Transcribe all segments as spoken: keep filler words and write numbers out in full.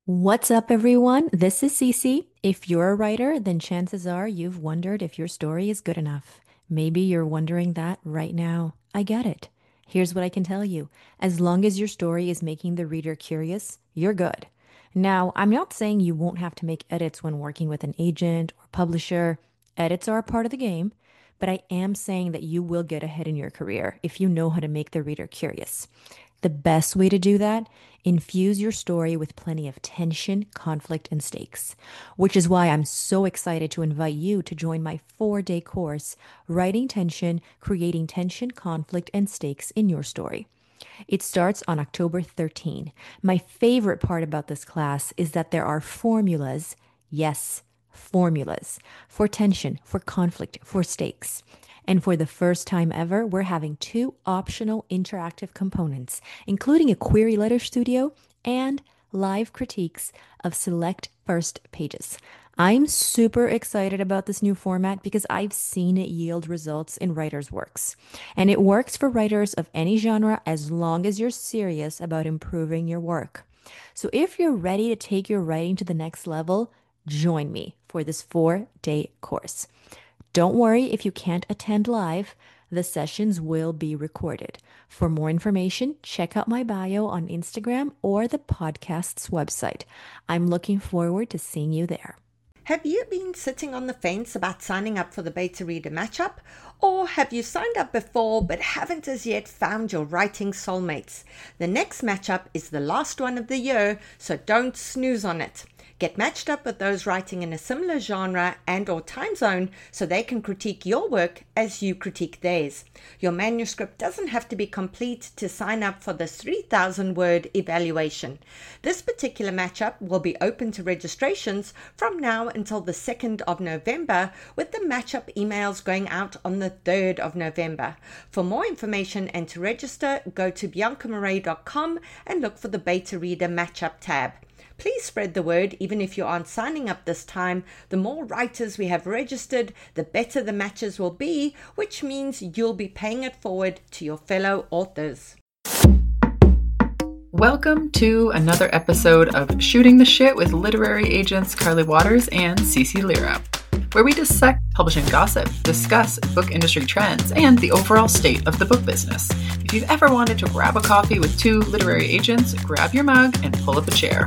What's up, everyone? This is Cece. If you're a writer, then chances are you've wondered if your story is good enough. Maybe you're wondering that right now. I get it. Here's what I can tell you. As long as your story is making the reader curious, you're good. Now, I'm not saying you won't have to make edits when working with an agent or publisher. Edits are a part of the game, but I am saying that you will get ahead in your career if you know how to make the reader curious. The best way to do that, infuse your story with plenty of tension, conflict, and stakes, which is why I'm so excited to invite you to join my four day course, Writing Tension, Creating Tension, Conflict, and Stakes in Your Story. It starts on October thirteenth. My favorite part about this class is that there are formulas, yes, formulas, for tension, for conflict, for stakes. And for the first time ever, we're having two optional interactive components, including a query letter studio and live critiques of select first pages. I'm super excited about this new format because I've seen it yield results in writers' works. And it works for writers of any genre as long as you're serious about improving your work. So if you're ready to take your writing to the next level, join me for this four day course. Don't worry if you can't attend live, the sessions will be recorded. For more information, check out my bio on Instagram or the podcast's website. I'm looking forward to seeing you there. Have you been sitting on the fence about signing up for the Beta Reader Matchup? Or have you signed up before but haven't as yet found your writing soulmates? The next matchup is the last one of the year, so don't snooze on it. Get matched up with those writing in a similar genre and or time zone so they can critique your work as you critique theirs. Your manuscript doesn't have to be complete to sign up for this three thousand word evaluation. This particular matchup will be open to registrations from now until the second of November, with the matchup emails going out on the third of November. For more information and to register, go to bianca marais dot com and look for the Beta Reader Matchup tab. Please spread the word even if you aren't signing up this time. The more writers we have registered, the better the matches will be, which means you'll be paying it forward to your fellow authors. Welcome to another episode of Shooting the Shit with literary agents Carly Waters and Cece Lira, where we dissect publishing gossip, discuss book industry trends, and the overall state of the book business. If you've ever wanted to grab a coffee with two literary agents, grab your mug and pull up a chair.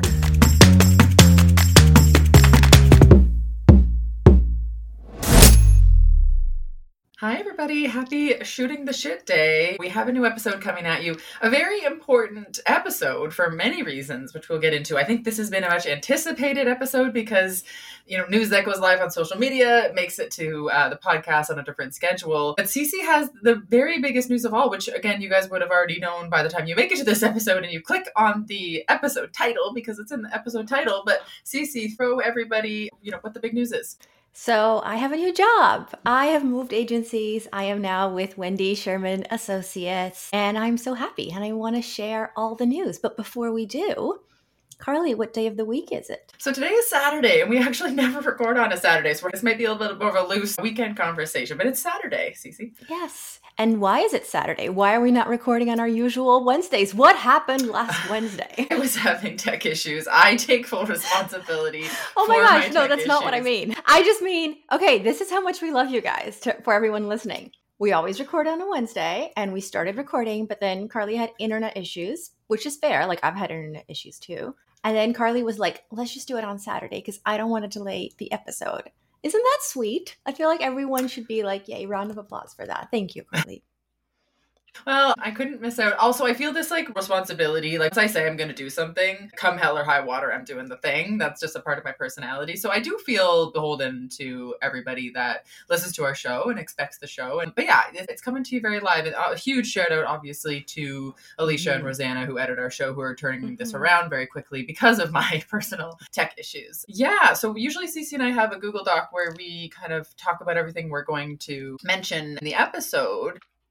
Hi, everybody. Happy Shooting the Shit Day. We have a new episode coming at you. A very important episode for many reasons, which we'll get into. I think this has been a much anticipated episode because, you know, news that goes live on social media makes it to uh, the podcast on a different schedule. But Cece has the very biggest news of all, which, again, you guys would have already known by the time you make it to this episode and you click on the episode title because it's in the episode title. But Cece, throw everybody, you know, what the big news is. So I have a new job. I have moved agencies. I am now with Wendy Sherman Associates, and I'm so happy, and I want to share all the news. But before we do, Carly, what day of the week is it? So today is Saturday, and we actually never record on a Saturday, so this might be a little bit more of a loose weekend conversation, but it's Saturday, Cece. Yes. And why is it Saturday? Why are we not recording on our usual Wednesdays? What happened last Wednesday? I was having tech issues. I take full responsibility. Oh my for gosh, my no, tech that's not what I issues. mean. I just mean, okay, this is how much we love you guys, to, for everyone listening. We always record on a Wednesday, and we started recording, but then Carly had internet issues, which is fair. Like, I've had internet issues too. And then Carly was like, let's just do it on Saturday because I don't want to delay the episode. Isn't that sweet? I feel like everyone should be like, yay, round of applause for that. Thank you, Carly. Well, I couldn't miss out. Also, I feel this like responsibility. Like, as I say, I'm going to do something. Come hell or high water, I'm doing the thing. That's just a part of my personality. So I do feel beholden to everybody that listens to our show and expects the show. And but yeah, it's coming to you very live. And a huge shout out, obviously, to Alicia mm-hmm. and Rosanna, who edit our show, who are turning mm-hmm. this around very quickly because of my personal tech issues. Yeah, so usually Cece and I have a Google Doc where we kind of talk about everything we're going to mention in the episode.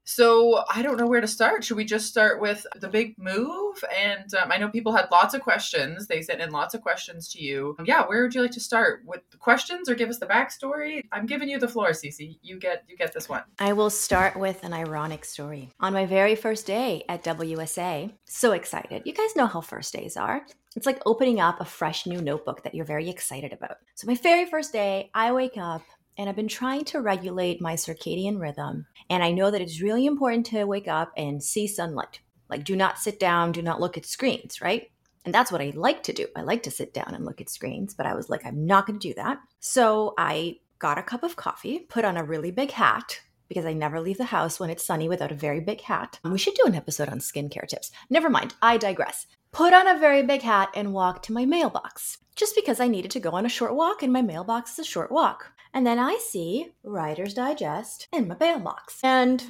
So I don't know where to start. Should we just start with the big move? And um, I know people had lots of questions. They sent in lots of questions to you. Yeah, where would you like to start? With the questions or give us the backstory? I'm giving you the floor, Cece. You get you get this one. I will start with an ironic story. On my very first day at W S A, so excited. You guys know how first days are. It's like opening up a fresh new notebook that you're very excited about. So my very first day, I wake up and I've been trying to regulate my circadian rhythm. And I know that it's really important to wake up and see sunlight. Like, do not sit down, do not look at screens, right? And that's what I like to do. I like to sit down and look at screens, but I was like, I'm not going to do that. So I got a cup of coffee, put on a really big hat, because I never leave the house when it's sunny without a very big hat. We should do an episode on skincare tips. Never mind, I digress. Put on a very big hat and walk to my mailbox, just because I needed to go on a short walk and my mailbox is a short walk. And then I see Writer's Digest in my mailbox. And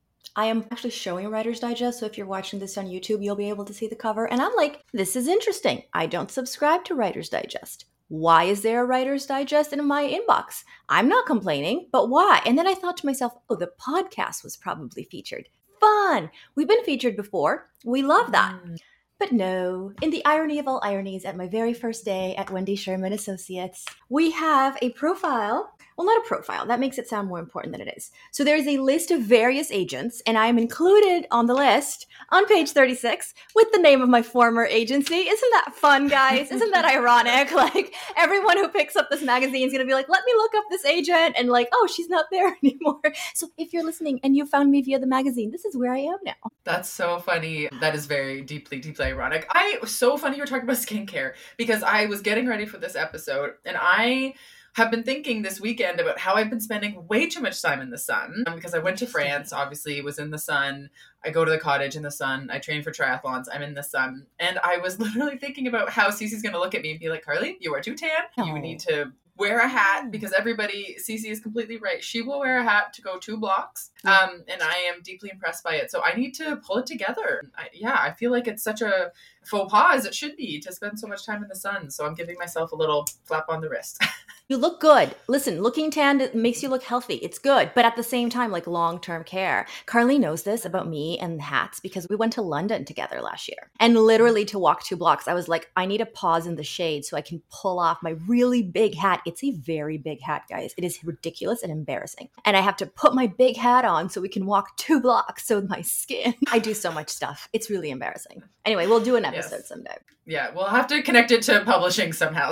I am actually showing Writer's Digest, so if you're watching this on YouTube, you'll be able to see the cover. And I'm like, this is interesting. I don't subscribe to Writer's Digest. Why is there a Writer's Digest in my inbox? I'm not complaining, but why? And then I thought to myself, oh, the podcast was probably featured. Fun! We've been featured before. We love that. Mm. But no, in the irony of all ironies, at my very first day at Wendy Sherman Associates, we have a profile. Well, not a profile. That makes it sound more important than it is. So there is a list of various agents, and I am included on the list on page thirty-six with the name of my former agency. Isn't that fun, guys? Isn't that ironic? Like, everyone who picks up this magazine is going to be like, let me look up this agent, and like, oh, she's not there anymore. So if you're listening and you found me via the magazine, this is where I am now. That's so funny. That is very deeply, deeply ironic. I was so funny you were talking about skincare, because I was getting ready for this episode, and I have been thinking this weekend about how I've been spending way too much time in the sun, um, because I went to France, obviously was in the sun. I go to the cottage in the sun. I train for triathlons. I'm in the sun. And I was literally thinking about how Cece's going to look at me and be like, Carly, you are too tan. No. You need to wear a hat, because everybody, Cece is completely right. She will wear a hat to go two blocks. Um, and I am deeply impressed by it. So I need to pull it together. I, yeah, I feel like it's such a faux pas, as it should be, to spend so much time in the sun. So I'm giving myself a little slap on the wrist. You look good. Listen, looking tanned makes you look healthy. It's good. But at the same time, like long-term care. Carly knows this about me and hats because we went to London together last year. And literally to walk two blocks, I was like, I need a pause in the shade so I can pull off my really big hat. It's a very big hat, guys. It is ridiculous and embarrassing. And I have to put my big hat on so we can walk two blocks. So my skin, I do so much stuff. It's really embarrassing. Anyway, we'll do an episode yes. someday. Yeah, we'll have to connect it to publishing somehow.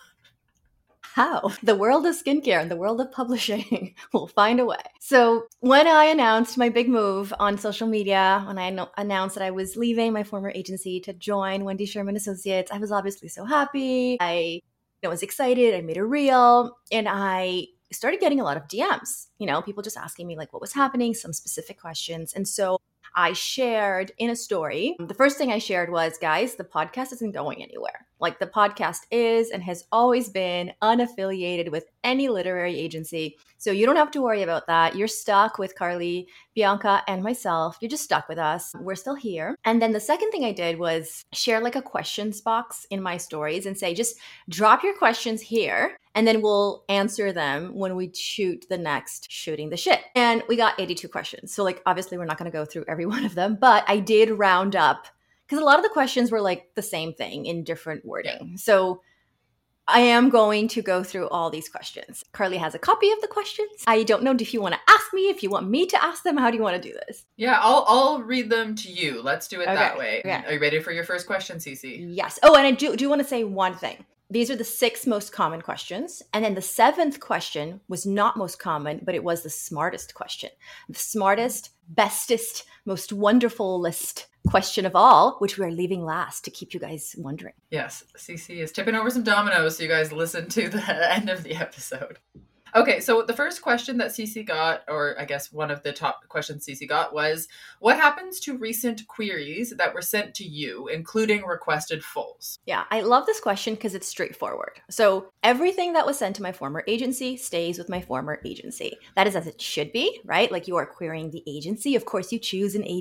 How? The world of skincare and the world of publishing will find a way. So when I announced my big move on social media, when I no- announced that I was leaving my former agency to join Wendy Sherman Associates, I was obviously so happy. I you know, was excited. I made a reel, and I started getting a lot of D Ms. You know, people just asking me like what was happening, some specific questions. And so I shared in a story. The first thing I shared was, guys, the podcast isn't going anywhere. Like, the podcast is and has always been unaffiliated with any literary agency. So you don't have to worry about that. You're stuck with Carly, Bianca, and myself. You're just stuck with us. We're still here. And then the second thing I did was share like a questions box in my stories and say, just drop your questions here, and then we'll answer them when we shoot the next Shooting the Shit. And we got eighty-two questions. So like, obviously we're not going to go through every one of them, but I did round up, because a lot of the questions were like the same thing in different wording. So I am going to go through all these questions. Carly has a copy of the questions. I don't know if you want to ask me, if you want me to ask them. How do you want to do this? Yeah, I'll I'll read them to you. Let's do it okay. that way. Okay. Are you ready for your first question, Cece? Yes. Oh, and I do, do want to say one thing. These are the six most common questions. And then the seventh question was not most common, but it was the smartest question. The smartest, bestest, most wonderfulest question of all, which we're leaving last to keep you guys wondering. Yes, Cece is tipping over some dominoes, so you guys listen to the end of the episode. Okay, so the first question that Cece got, or I guess one of the top questions Cece got, was, what happens to recent queries that were sent to you, including requested fulls? Yeah, I love this question because it's straightforward. So everything that was sent to my former agency stays with my former agency. That is as it should be, right? Like, you are querying the agency. Of course, you choose an agency.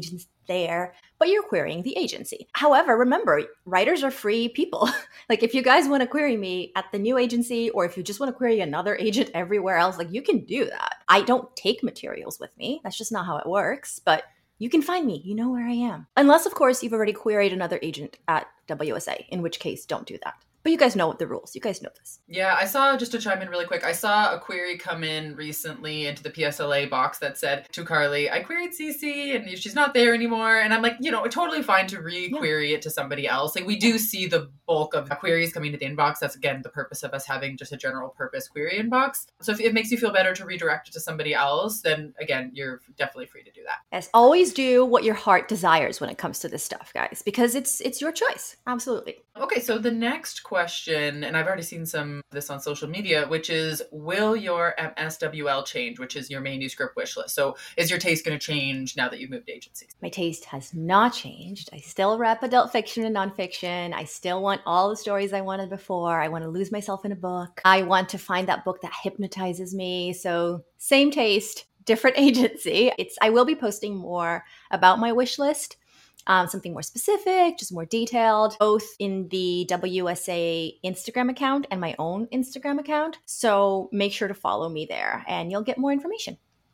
there, but you're querying the agency. However, remember, writers are free people. Like if you guys want to query me at the new agency, or if you just want to query another agent everywhere else, like you can do that. I don't take materials with me. That's just not how it works, but you can find me. You know where I am. Unless, of course, you've already queried another agent at W S A, in which case don't do that. But you guys know what the rules. You guys know this. Yeah, I saw, just to chime in really quick, I saw a query come in recently into the P S L A box that said to Carly, I queried Cece and she's not there anymore. And I'm like, you know, totally fine to re-query yeah. it to somebody else. Like we do see the bulk of queries coming to the inbox. That's, again, the purpose of us having just a general purpose query inbox. So if it makes you feel better to redirect it to somebody else, then, again, you're definitely free to do that. Yes, always do what your heart desires when it comes to this stuff, guys, because it's it's your choice. Absolutely. Okay, so the next question, and I've already seen some of this on social media, which is, will your M S W L change, which is your manuscript wish list? So is your taste going to change now that you've moved agencies? My taste has not changed. I still rep adult fiction and nonfiction. I still want all the stories I wanted before. I want to lose myself in a book. I want to find that book that hypnotizes me. So same taste, different agency. It's I will be posting more about my wish list. Um, something more specific, just more detailed, both in the W S A Instagram account and my own Instagram account. So make sure to follow me there and you'll get more information.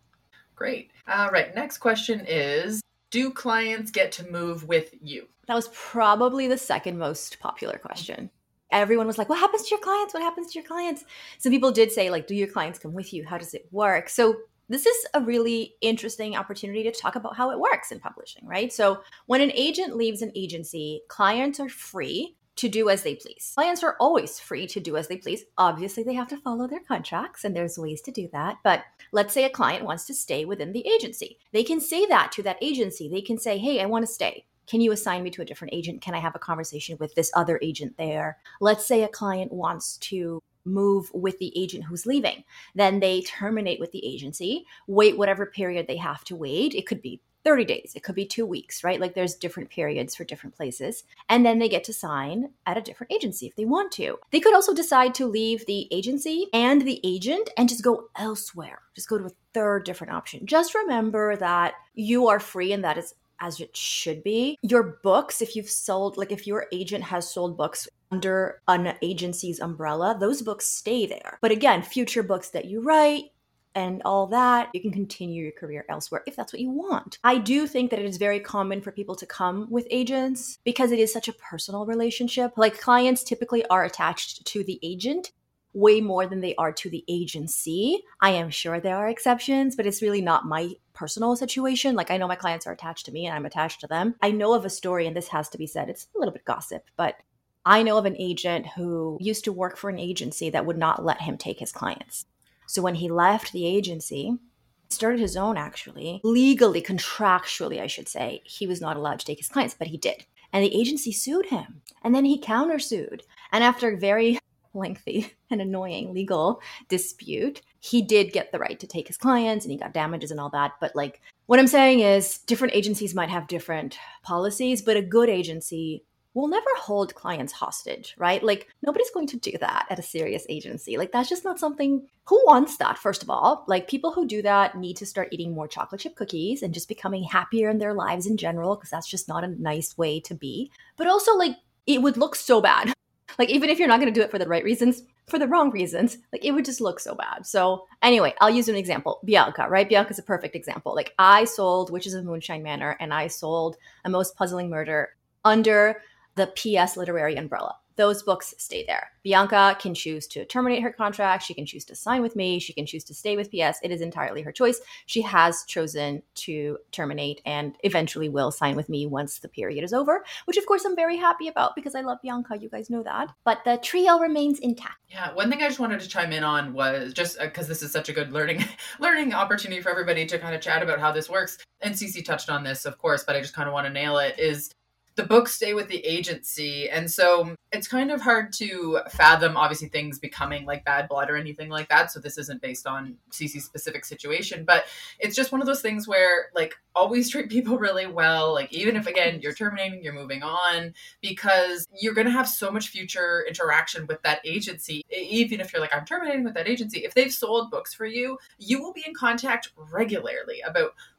Great. All right. Next question is, do clients get to move with you? That was probably the second most popular question. Everyone was like, what happens to your clients? What happens to your clients? Some people did say, like, do your clients come with you? How does it work? So this is a really interesting opportunity to talk about how it works in publishing, right? So when an agent leaves an agency, clients are free to do as they please. Clients are always free to do as they please. Obviously, they have to follow their contracts, and there's ways to do that. But let's say a client wants to stay within the agency. They can say that to that agency. They can say, hey, I want to stay. Can you assign me to a different agent? Can I have a conversation with this other agent there? Let's say a client wants to move with the agent who's leaving. Then they terminate with the agency, wait whatever period they have to wait. It could be thirty days. It could be two weeks, right? Like there's different periods for different places. And then they get to sign at a different agency if they want to. They could also decide to leave the agency and the agent and just go elsewhere. Just go to a third different option. Just remember that you are free, and that is as it should be. Your books, if you've sold, like if your agent has sold books under an agency's umbrella, those books stay there. But again, future books that you write and all that, you can continue your career elsewhere if that's what you want. I do think that it is very common for people to come with agents because it is such a personal relationship. Like clients typically are attached to the agent way more than they are to the agency. I am sure there are exceptions, but it's really not my personal situation. Like I know my clients are attached to me and I'm attached to them. I know of a story, and this has to be said, it's a little bit gossip, but I know of an agent who used to work for an agency that would not let him take his clients. So when he left the agency, started his own actually, legally, contractually, I should say, he was not allowed to take his clients, but he did. And the agency sued him. And then he countersued. And after a very lengthy and annoying legal dispute, he did get the right to take his clients and he got damages and all that. But like what I'm saying is different agencies might have different policies, but a good agency will never hold clients hostage, right? Like nobody's going to do that at a serious agency. Like that's just not something, who wants that? First of all, like people who do that need to start eating more chocolate chip cookies and just becoming happier in their lives in general, because that's just not a nice way to be. But also like it would look so bad. Like even if you're not going to do it for the right reasons, for the wrong reasons, like it would just look so bad. So anyway, I'll use an example. Bianca, right? Bianca's a perfect example. Like I sold Witches of Moonshine Manor and I sold A Most Puzzling Murder under the P S Literary umbrella. Those books stay there. Bianca can choose to terminate her contract. She can choose to sign with me. She can choose to stay with P S. It is entirely her choice. She has chosen to terminate and eventually will sign with me once the period is over, which of course I'm very happy about because I love Bianca. You guys know that. But the trio remains intact. Yeah, one thing I just wanted to chime in on was just because uh, this is such a good learning learning opportunity for everybody to kind of chat about how this works. And Cece touched on this, of course, but I just kind of want to nail it, is the books stay with the agency. And so it's kind of hard to fathom, obviously, things becoming like bad blood or anything like that. So this isn't based on Cece's specific situation, but it's just one of those things where like always treat people really well. Like even if, again, you're terminating, you're moving on, because you're going to have so much future interaction with that agency. Even if you're like, I'm terminating with that agency, if they've sold books for you, you will be in contact regularly about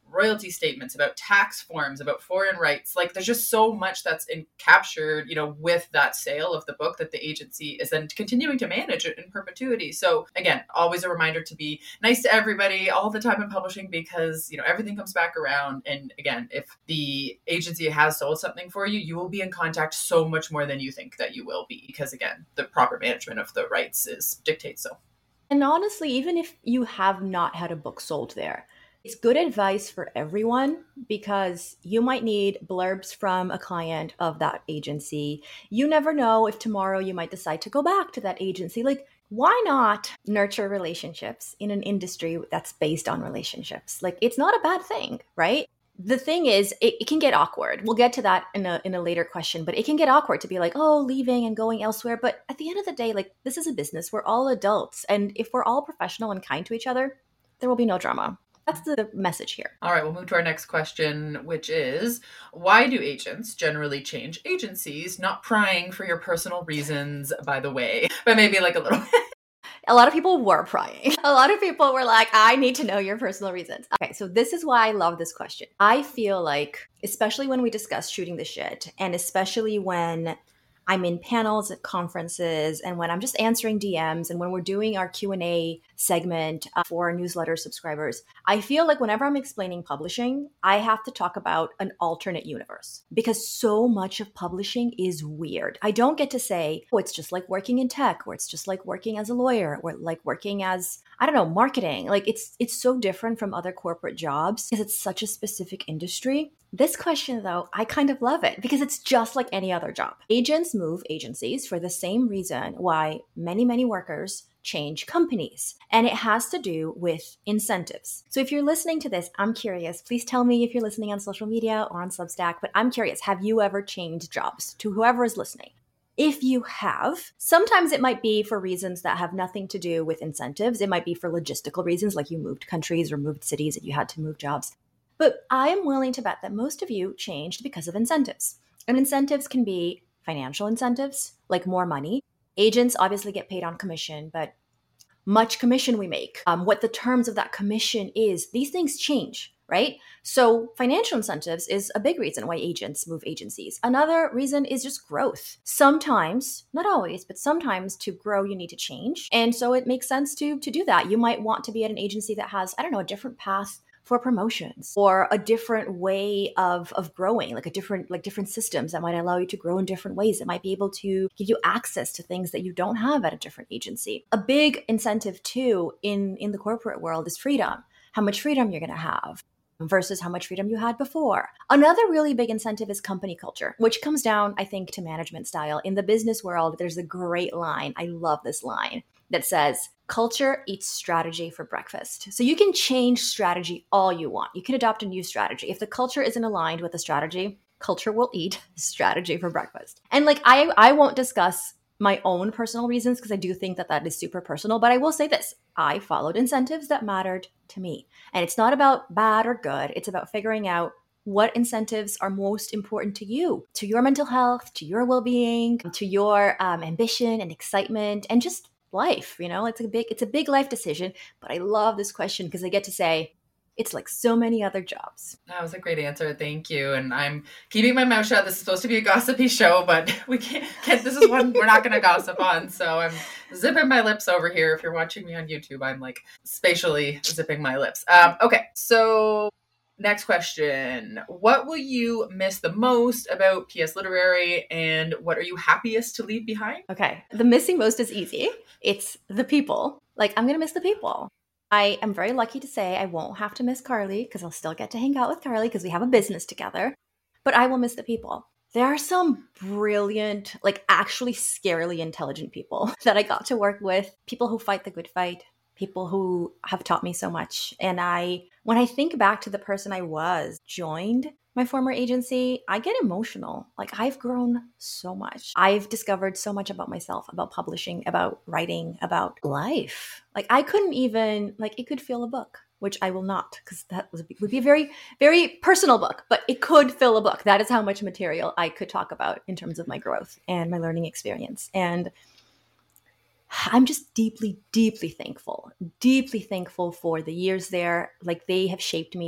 royalty statements, about tax forms, about foreign rights. Like there's just so much that's in captured, you know, with that sale of the book that the agency is then continuing to manage it in perpetuity. So again, always a reminder to be nice to everybody all the time in publishing, because, you know, everything comes back around. And again, if the agency has sold something for you, you will be in contact so much more than you think that you will be, because again, the proper management of the rights is dictates so. And honestly, even if you have not had a book sold there, it's good advice for everyone, because you might need blurbs from a client of that agency. You never know if tomorrow you might decide to go back to that agency. Like, why not nurture relationships in an industry that's based on relationships? Like, it's not a bad thing, right? The thing is, it, it can get awkward. We'll get to that in a in a later question, but it can get awkward to be like, oh, leaving and going elsewhere. But at the end of the day, like, this is a business. We're all adults. And if we're all professional and kind to each other, there will be no drama. That's the message here. All right, we'll move to our next question, which is, why do agents generally change agencies? Not prying for your personal reasons, by the way, but maybe like a little bit. A lot of people were prying. A lot of people were like, I need to know your personal reasons. Okay, so this is why I love this question. I feel like, especially when we discuss shooting the shit, and especially when I'm in panels at conferences, and when I'm just answering D Ms, and when we're doing our Q and A segment uh, for our newsletter subscribers, I feel like whenever I'm explaining publishing, I have to talk about an alternate universe, because so much of publishing is weird. I don't get to say, oh, it's just like working in tech, or it's just like working as a lawyer, or like working as, I don't know, marketing. Like it's it's so different from other corporate jobs because it's such a specific industry. This question, though, I kind of love it because it's just like any other job. Agents move agencies for the same reason why many, many workers change companies. And it has to do with incentives. So if you're listening to this, I'm curious, please tell me if you're listening on social media or on Substack, but I'm curious, have you ever changed jobs? To whoever is listening. If you have, sometimes it might be for reasons that have nothing to do with incentives. It might be for logistical reasons, like you moved countries or moved cities and you had to move jobs. But I am willing to bet that most of you changed because of incentives. And incentives can be financial incentives, like more money. Agents obviously get paid on commission, but much commission we make, um, what the terms of that commission is, these things change, right? So financial incentives is a big reason why agents move agencies. Another reason is just growth. Sometimes, not always, but sometimes to grow, you need to change. And so it makes sense to, to do that. You might want to be at an agency that has, I don't know, a different path for promotions, or a different way of, of growing, like a different, like different systems that might allow you to grow in different ways. It might be able to give you access to things that you don't have at a different agency. A big incentive too in, in the corporate world is freedom, how much freedom you're going to have versus how much freedom you had before. Another really big incentive is company culture, which comes down, I think, to management style. In the business world, there's a great line. I love this line that says, culture eats strategy for breakfast. So you can change strategy all you want. You can adopt a new strategy. If the culture isn't aligned with the strategy, culture will eat strategy for breakfast. And like, I, I won't discuss my own personal reasons because I do think that that is super personal, but I will say this. I followed incentives that mattered to me. And it's not about bad or good. It's about figuring out what incentives are most important to you, to your mental health, to your well-being, to your um, ambition and excitement, and just life. You know, it's a big, it's a big life decision, but I love this question because I get to say, it's like so many other jobs. That was a great answer. Thank you. And I'm keeping my mouth shut. This is supposed to be a gossipy show, but we can't, can't this is one we're not going to gossip on. So I'm zipping my lips over here. If you're watching me on YouTube, I'm like spatially zipping my lips. Um, okay. So next question. What will you miss the most about P S Literary, and what are you happiest to leave behind? Okay. The missing most is easy. It's the people. Like, I'm going to miss the people. I am very lucky to say I won't have to miss Carly because I'll still get to hang out with Carly because we have a business together, but I will miss the people. There are some brilliant, like actually scarily intelligent people that I got to work with, people who fight the good fight, people who have taught me so much. And I, when I think back to the person I was, joined my former agency, I get emotional. Like, I've grown so much. I've discovered so much about myself, about publishing, about writing, about life. Like, I couldn't even, like, it could fill a book, which I will not, because that would be, would be a very, very personal book, but it could fill a book. That is how much material I could talk about in terms of my growth and my learning experience. And I'm just deeply, deeply thankful, deeply thankful for the years there. Like, they have shaped me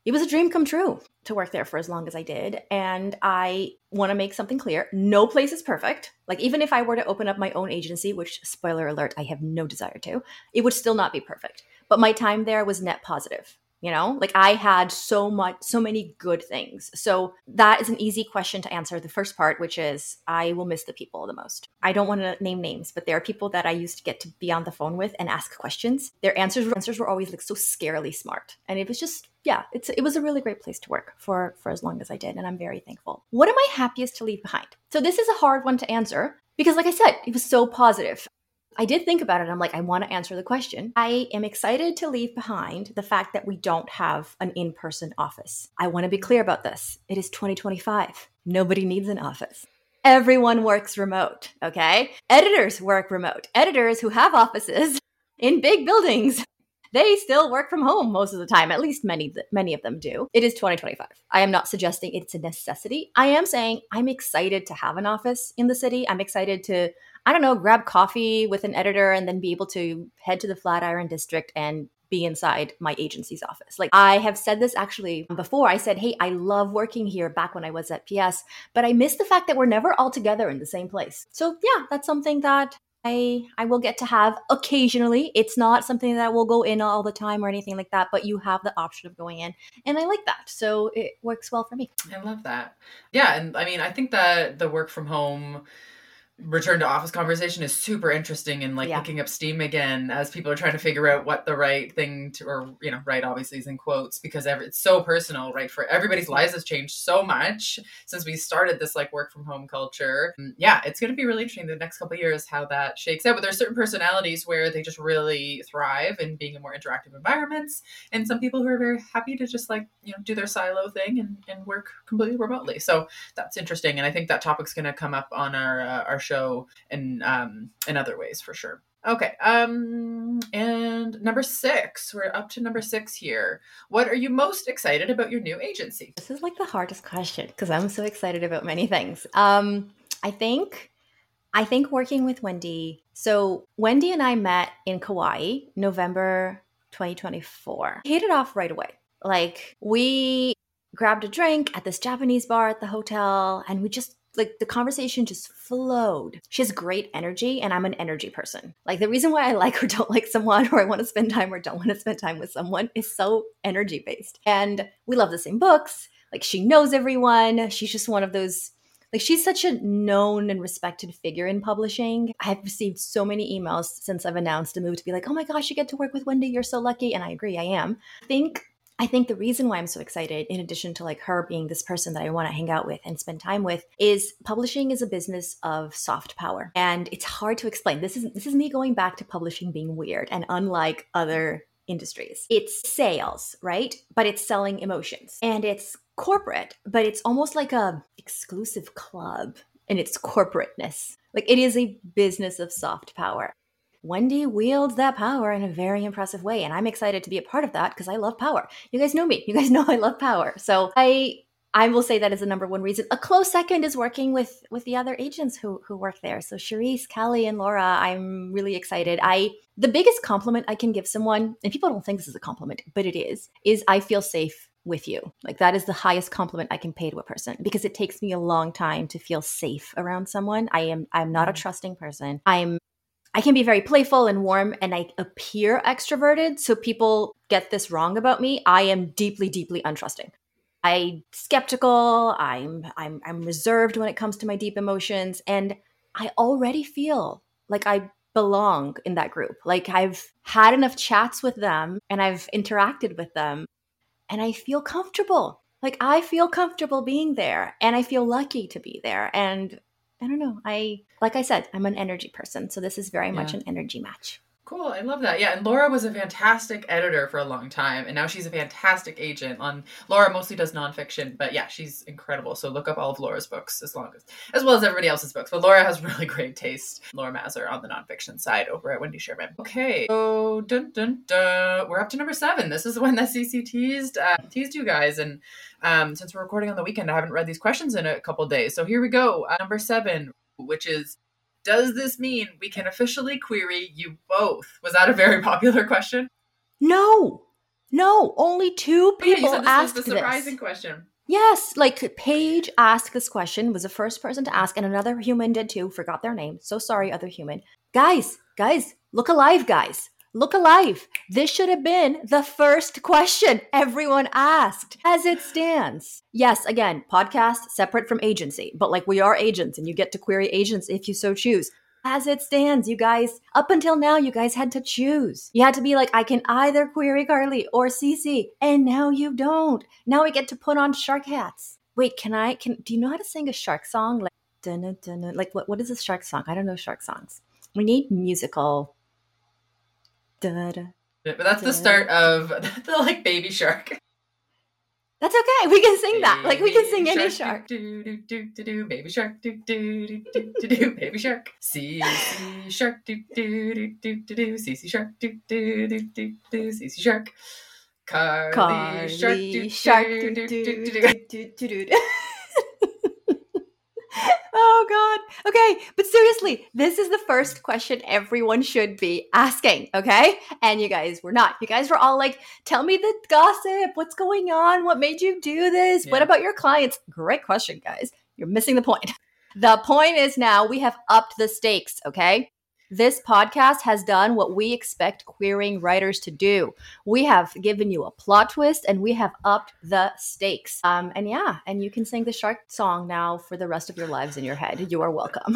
it was a dream come true to work there for as long as I did. And I want to make something clear. No place is perfect. Like even if I were to open up my own agency, which spoiler alert, I have no desire to, it would still not be perfect. But my time there was net positive. You know, like I had so much, so many good things. So that is an easy question to answer. The first part, which is I will miss the people the most. I don't want to name names, but there are people that I used to get to be on the phone with and ask questions. Their answers, answers were always like so scarily smart. And it was just, yeah, it's it was a really great place to work for, for as long as I did. And I'm very thankful. What am I happiest to leave behind? So this is a hard one to answer because like I said, it was so positive. I did think about it. I'm like, I want to answer the question. I am excited to leave behind the fact that we don't have an in-person office. I want to be clear about this. It is twenty twenty-five. Nobody needs an office. Everyone works remote, okay? Editors work remote. Editors who have offices in big buildings, they still work from home most of the time. At least many, many of them do. It is twenty twenty-five. I am not suggesting it's a necessity. I am saying I'm excited to have an office in the city. I'm excited to, I don't know, grab coffee with an editor and then be able to head to the Flatiron District and be inside my agency's office. Like I have said this actually before. I said, hey, I love working here back when I was at P S, but I miss the fact that we're never all together in the same place. So yeah, that's something that I I will get to have occasionally. It's not something that will go in all the time or anything like that, but you have the option of going in. And I like that. So it works well for me. I love that. Yeah. And I mean, I think that the work from home return to office conversation is super interesting and like Yeah. picking up steam again as people are trying to figure out what the right thing to, or, you know, right obviously is in quotes because every, it's so personal, right? For everybody's lives has changed so much since we started this like work from home culture. Yeah, it's going to be really interesting the next couple of years how that shakes out. But there's certain personalities where they just really thrive in being in more interactive environments. And some people who are very happy to just like, you know, do their silo thing and, and work completely remotely. So that's interesting. And I think that topic's going to come up on our, uh, our show in um in other ways for sure. Okay. Um and number six, we're up to number six here. What are you most excited about your new agency? This is like the hardest question because I'm so excited about many things. Um, I think I think working with Wendy. So Wendy and I met in Kauai, November twenty twenty-four. Hit it off right away. Like we grabbed a drink at this Japanese bar at the hotel and we just like the conversation just flowed. She has great energy and I'm an energy person. Like the reason why I like or don't like someone or I want to spend time or don't want to spend time with someone is so energy based. And we love the same books. Like she knows everyone. She's just one of those, like she's such a known and respected figure in publishing. I've received so many emails since I've announced a move to be like, oh my gosh, you get to work with Wendy. You're so lucky. And I agree, I am. I think I think the reason why I'm so excited, in addition to like her being this person that I want to hang out with and spend time with, is publishing is a business of soft power. And it's hard to explain. This is this is me going back to publishing being weird and unlike other industries. It's sales, right? But it's selling emotions. And it's corporate, but it's almost like a exclusive club in its corporateness. Like it is a business of soft power. Wendy wields that power in a very impressive way. And I'm excited to be a part of that because I love power. You guys know me. You guys know I love power. So I I will say that is the number one reason. A close second is working with with the other agents who who work there. So Charisse, Callie, and Laura, I'm really excited. I the biggest compliment I can give someone, and people don't think this is a compliment, but it is, is I feel safe with you. Like that is the highest compliment I can pay to a person because it takes me a long time to feel safe around someone. I am I'm not a trusting person. I'm I can be very playful and warm and I appear extroverted. So people get this wrong about me. I am deeply, deeply untrusting. I'm skeptical. I'm, I'm, I'm reserved when it comes to my deep emotions. And I already feel like I belong in that group. Like I've had enough chats with them and I've interacted with them and I feel comfortable. Like I feel comfortable being there and I feel lucky to be there. And I don't know. I, like I said, I'm an energy person. So this is very much Yeah. an energy match. Cool. I love that. Yeah. And Laura was a fantastic editor for a long time. And now she's a fantastic agent on Laura mostly does nonfiction, but yeah, she's incredible. So look up all of Laura's books as long as, as well as everybody else's books. But Laura has really great taste. Laura Mazur on the nonfiction side over at Wendy Sherman. Okay. So dun, dun, dun. We're up to number seven. This is the one that C C teased, uh, teased you guys. And um, since we're recording on the weekend, I haven't read these questions in a couple days. So here we go. Uh, number seven, which is, does this mean we can officially query you both? Was that a very popular question? No, No, only two Oh, yeah, people you said this asked was the surprising this. question. Yes, like Paige asked this question, was the first person to ask, and another human did too, forgot their name. So sorry, other human. Guys, guys, look alive, guys. Look alive. This should have been the first question everyone asked as it stands. Yes, again, podcast separate from agency, but like we are agents and you get to query agents if you so choose. As it stands, you guys, up until now, you guys had to choose. You had to be like, I can either query Carly or Cece, and now you don't. Now we get to put on shark hats. Wait, can I, can, do you know how to sing a shark song? Like, dun, dun, dun, like what, what is a shark song? I don't know shark songs. We need musical. Da, da, But that's da, the start of the like baby shark. That's okay. We can sing that. Like we can sing Baby any shark. Do, do, do, do, do, baby shark. Do, do, do, do, do, do, baby shark. See, see, shark. Do, do, do, do, do, do. See, see, shark. Do, do, do, do, do. See, see, shark. Carly, Carly shark. Do, shark. do, Do, do, do, do, do. do, do, do, do. Oh God. Okay. But seriously, this is the first question everyone should be asking. Okay. And you guys were not. You guys were all like, tell me the gossip. What's going on? What made you do this? Yeah. What about your clients? Great question, guys. You're missing the point. The point is now we have upped the stakes. Okay. This podcast has done what we expect querying writers to do. We have given you a plot twist and we have upped the stakes. Um, and yeah, and you can sing the shark song now for the rest of your lives in your head. You are welcome.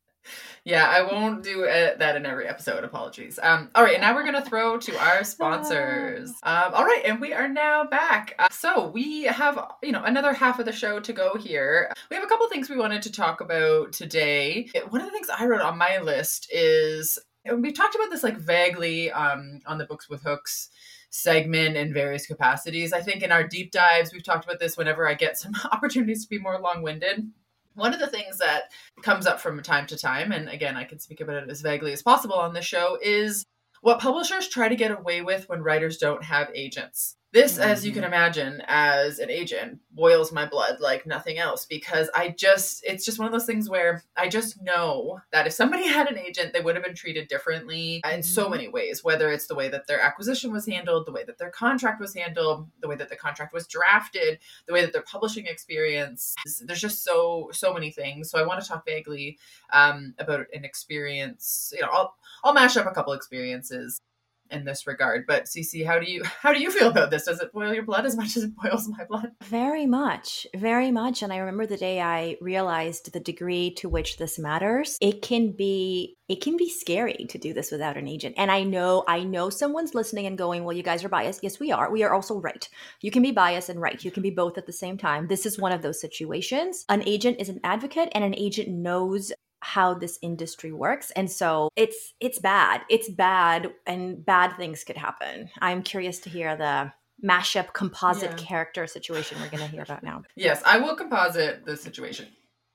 Yeah, I won't do uh, that in every episode. Apologies. Um, all right, and now we're going to throw to our sponsors. Um, all right, and we are now back. Uh, so we have, you know, another half of the show to go here. We have a couple things we wanted to talk about today. One of the things I wrote on my list is, and we talked about this like vaguely um, on the Books with Hooks segment in various capacities. I think in our deep dives, we've talked about this whenever I get some opportunities to be more long-winded. One of the things that comes up from time to time, and again, I can speak about it as vaguely as possible on this show, is what publishers try to get away with when writers don't have agents. This, mm-hmm. as you can imagine, as an agent, boils my blood like nothing else, because I just, it's just one of those things where I just know that if somebody had an agent, they would have been treated differently in so many ways, whether it's the way that their acquisition was handled, the way that their contract was handled, the way that the contract was drafted, the way that their publishing experience, there's just so, so many things. So I want to talk vaguely um, about an experience, you know, I'll, I'll mash up a couple experiences in this regard. But Cece, how do you how do you feel about this? Does it boil your blood as much as it boils my blood? Very much, very much. And I remember the day I realized the degree to which this matters. It can be it can be scary to do this without an agent. And I know I know someone's listening and going, well, you guys are biased. Yes, we are. We are also right. You can be biased and right. You can be both at the same time. This is one of those situations. An agent is an advocate, and an agent knows how this industry works. And so it's it's bad. It's bad, and bad things could happen. I'm curious to hear the mashup composite yeah. character situation we're going to hear about now. Yes, I will composite the situation.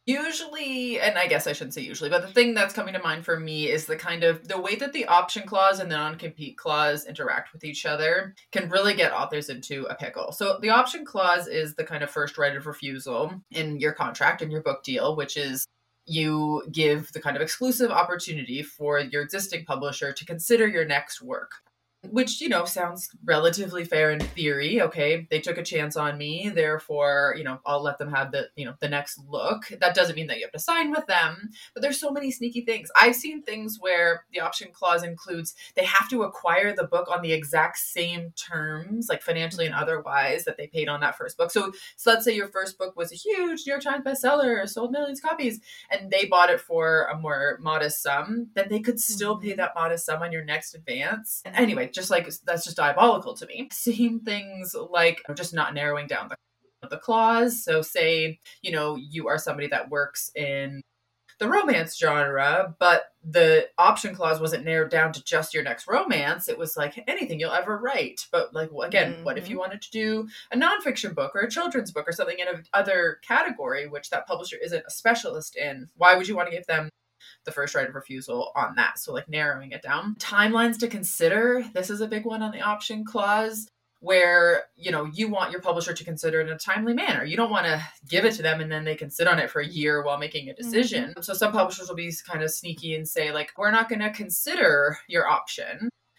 Usually, and I guess I shouldn't say usually, but the thing that's coming to mind for me is the kind of the way that the option clause and the non-compete clause interact with each other can really get authors into a pickle. So the option clause is the kind of first right of refusal in your contract and your book deal, which is you give the kind of exclusive opportunity for your existing publisher to consider your next work, which, you know, sounds relatively fair in theory. Okay, they took a chance on me, therefore, you know, I'll let them have the, you know, the next look. That doesn't mean that you have to sign with them, but there's so many sneaky things. I've seen things where the option clause includes they have to acquire the book on the exact same terms, like financially and otherwise, that they paid on that first book. So, so let's say your first book was a huge New York Times bestseller, sold millions of copies, and they bought it for a more modest sum, then they could still pay that modest sum on your next advance. And anyway, just like that's just diabolical to me. Seeing things like just not narrowing down the, the clause. So say, you know, you are somebody that works in the romance genre, but the option clause wasn't narrowed down to just your next romance. It was like anything you'll ever write. But like, well, again, mm-hmm. what if you wanted to do a nonfiction book or a children's book or something in another category, which that publisher isn't a specialist in? Why would you want to give them the first right of refusal on that? So like narrowing it down. Timelines to consider. This is a big one on the option clause, where, you know, you want your publisher to consider it in a timely manner. You don't want to give it to them and then they can sit on it for a year while making a decision. Mm-hmm. So some publishers will be kind of sneaky and say like, we're not going to consider your option.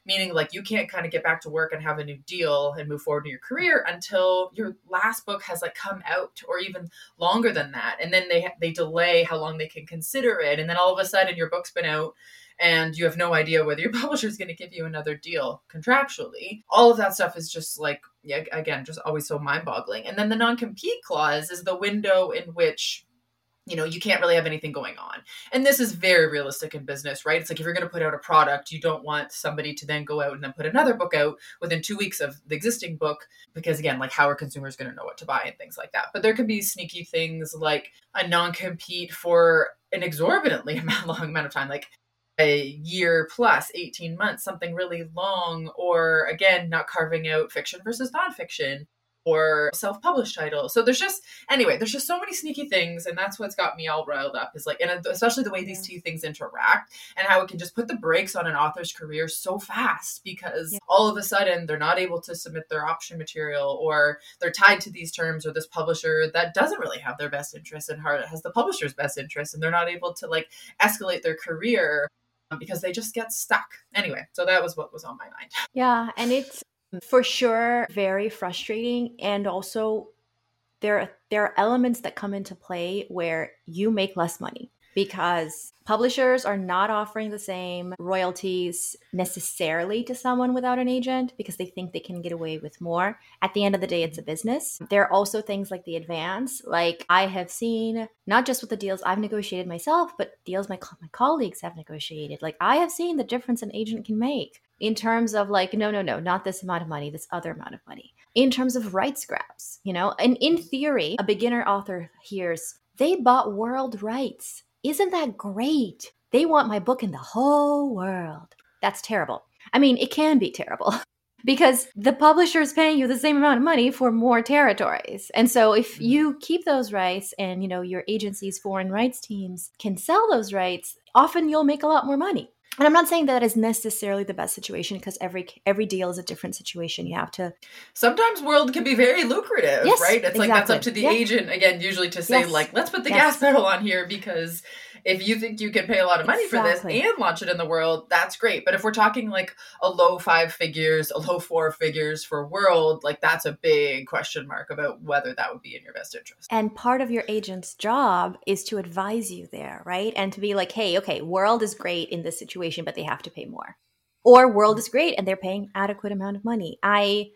meaning like you can't kind of get back to work and have a new deal and move forward in your career until your last book has like come out, or even longer than that. And then they they delay how long they can consider it. And then all of a sudden your book's been out and you have no idea whether your publisher is going to give you another deal contractually. All of that stuff is just like, yeah, again, just always so mind-boggling. And then the non-compete clause is the window in which, you know, you can't really have anything going on. And this is very realistic in business, right? It's like if you're going to put out a product, you don't want somebody to then go out and then put another book out within two weeks of the existing book, because again, like how are consumers going to know what to buy and things like that. But there can be sneaky things like a non-compete for an exorbitantly long amount of time, like a year plus eighteen months, something really long, or again, not carving out fiction versus nonfiction, or self-published title. So there's just, anyway, there's just so many sneaky things. And that's what's got me all riled up, is like, and especially the way these two things interact and how it can just put the brakes on an author's career so fast, because yeah. all of a sudden they're not able to submit their option material, or they're tied to these terms, or this publisher that doesn't really have their best interest in heart, has the publisher's best interest, and they're not able to like escalate their career because they just get stuck. Anyway, so that was what was on my mind. Yeah. And it's for sure very frustrating. And also there, there are elements that come into play where you make less money because publishers are not offering the same royalties necessarily to someone without an agent because they think they can get away with more. At the end of the day, it's a business. There are also things like the advance. Like I have seen, not just with the deals I've negotiated myself, but deals my, co- my colleagues have negotiated. Like I have seen the difference an agent can make in terms of like, no, no, no, not this amount of money, this other amount of money. In terms of rights grabs, you know, and in theory, a beginner author hears, they bought world rights. Isn't that great? They want my book in the whole world. That's terrible. I mean, it can be terrible because the publisher is paying you the same amount of money for more territories. And so if you keep those rights and, you know, your agency's foreign rights teams can sell those rights, often you'll make a lot more money. And I'm not saying that is necessarily the best situation because every every deal is a different situation. You have to... Sometimes world can be very lucrative, yes, right? It's exactly. like that's up to the yeah. agent, again, usually to say yes. like, let's put the yes. gas pedal on here because if you think you can pay a lot of money exactly. for this and launch it in the world, that's great. But if we're talking like a low five figures, a low four figures for world, like that's a big question mark about whether that would be in your best interest. And part of your agent's job is to advise you there, right? And to be like, hey, okay, world is great in this situation, but they have to pay more. Or world is great and they're paying adequate amount of money. I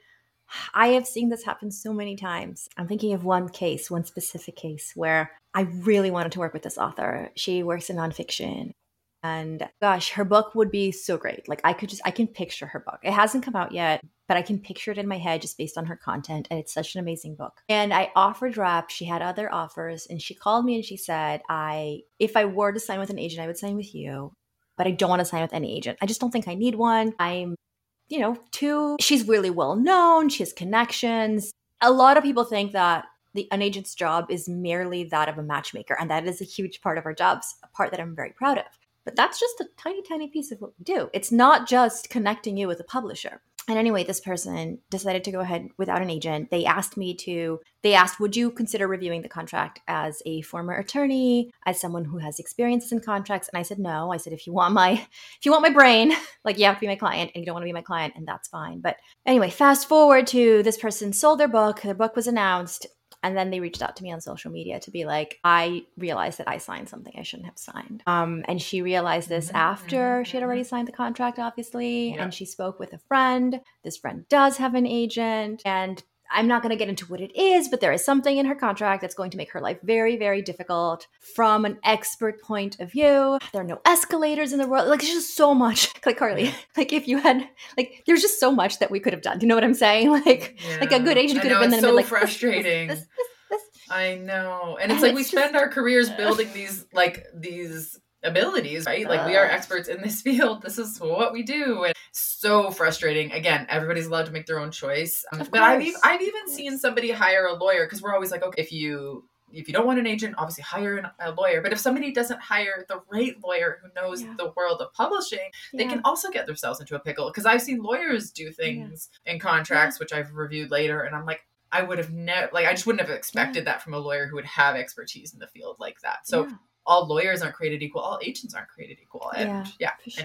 I have seen this happen so many times. I'm thinking of one case, one specific case where I really wanted to work with this author. She works in nonfiction. And gosh, her book would be so great. Like I could just, I can picture her book. It hasn't come out yet, but I can picture it in my head just based on her content. And it's such an amazing book. And I offered rep. She had other offers and she called me and she said, I, if I were to sign with an agent, I would sign with you, but I don't want to sign with any agent. I just don't think I need one. I'm, you know, too, she's really well known. She has connections. A lot of people think that the an agent's job is merely that of a matchmaker. And that is a huge part of our jobs, a part that I'm very proud of. But that's just a tiny, tiny piece of what we do. It's not just connecting you with a publisher. And anyway, this person decided to go ahead without an agent. They asked me to, they asked, would you consider reviewing the contract as a former attorney, as someone who has experience in contracts? And I said, no. I said, if you want my, if you want my brain, like you have to be my client and you don't want to be my client, and that's fine. But anyway, fast forward to this person sold their book. Their book was announced. And then they reached out to me on social media to be like, I realized that I signed something I shouldn't have signed. Um, and she realized this mm-hmm. after she had already signed the contract, obviously. Yeah. And she spoke with a friend. This friend does have an agent. And I'm not going to get into what it is, but there is something in her contract that's going to make her life very, very difficult from an expert point of view. There are no escalators in the world. Like, there's just so much. Like, Carly, yeah. like if you had, like, there's just so much that we could have done. Do you know what I'm saying? Like, yeah. like a good agent could I know, have been it's there so and been like, frustrating. This, this, this, this, this. I know. And it's and like it's we just, spend our careers building these, like, these abilities, right? Like we are experts in this field. This is what we do. And so frustrating. Again, everybody's allowed to make their own choice. Um, but I've, e- I've even yes. seen somebody hire a lawyer, because we're always like, okay, if you if you don't want an agent, obviously hire an, a lawyer. But if somebody doesn't hire the right lawyer who knows yeah. the world of publishing, yeah. they can also get themselves into a pickle. Because I've seen lawyers do things yeah. in contracts, yeah. which I've reviewed later, and I'm like, I would have never, like, I just wouldn't have expected yeah. that from a lawyer who would have expertise in the field like that. So. Yeah. All lawyers aren't created equal. All agents aren't created equal. And yeah, yeah for anyway. sure.